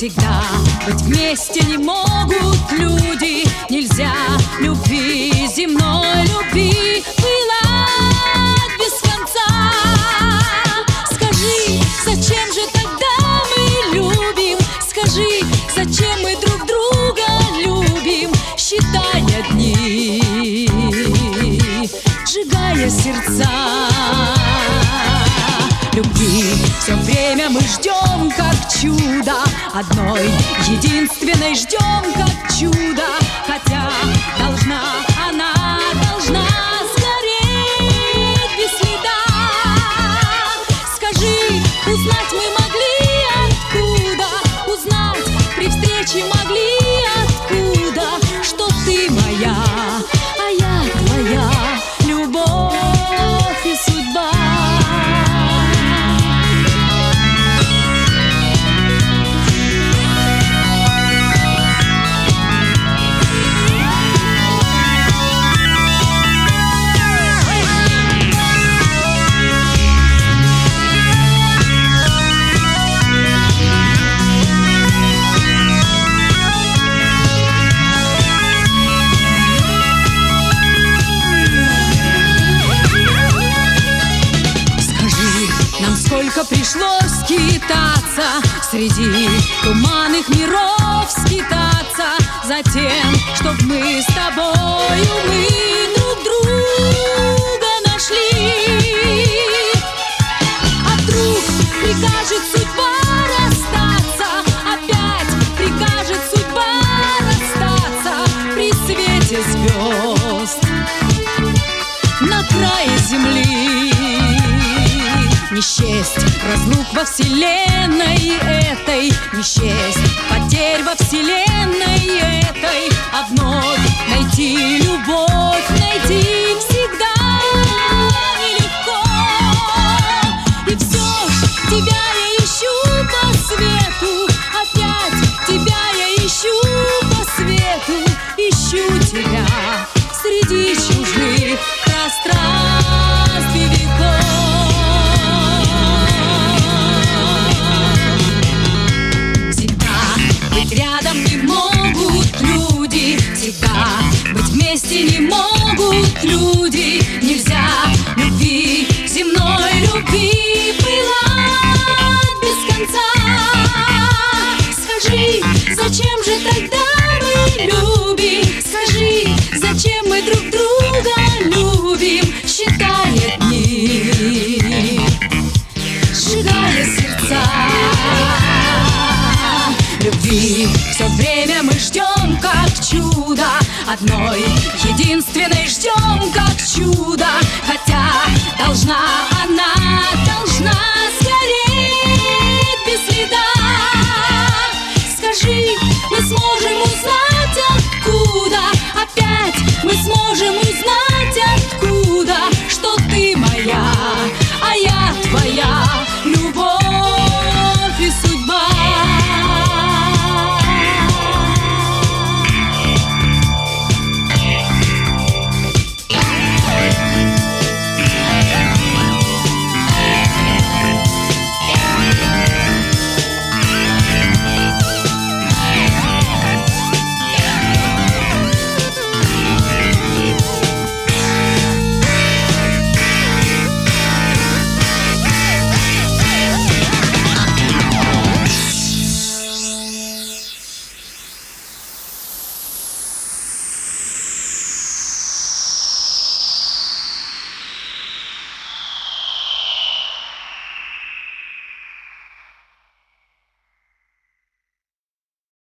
Всегда быть вместе не могут люди. Нельзя любви, земной любви, пылать без конца. Скажи, зачем же тогда мы любим? Скажи, зачем мы друг друга любим? Считая дни, сжигая сердца. Любви все время мы ждем, как чудо, одной единственной ждем, как чудо. Хотя она должна сгореть без следа. Скажи, узнать мы могли откуда? Узнать при встрече могли откуда? Что ты моя, а я твоя, любовь и судьба. Сколько пришлось скитаться, среди туманных миров скитаться, за тем, чтоб мы с тобою, мы друг друга нашли. А вдруг прикажет судьба расстаться, опять прикажет судьба расстаться при свете звезд на крае земли. Не счесть разлук во вселенной этой, не счесть потерь во вселенной этой, а вновь найти любовь, найти всегда нелегко. И все ж тебя я ищу по свету, опять тебя я ищу по свету, ищу тебя среди чужих пространств и веков. Рядом не могут люди, всегда быть вместе не могут люди. Нельзя любви, земной любви, пылать без конца. Скажи, зачем же тогда мы любим? Скажи, зачем мы друг друга любим? Считая дни, сжигая сердца. Любви все время мы ждем, как чудо, одной единственной ждем, как чудо. Хотя должна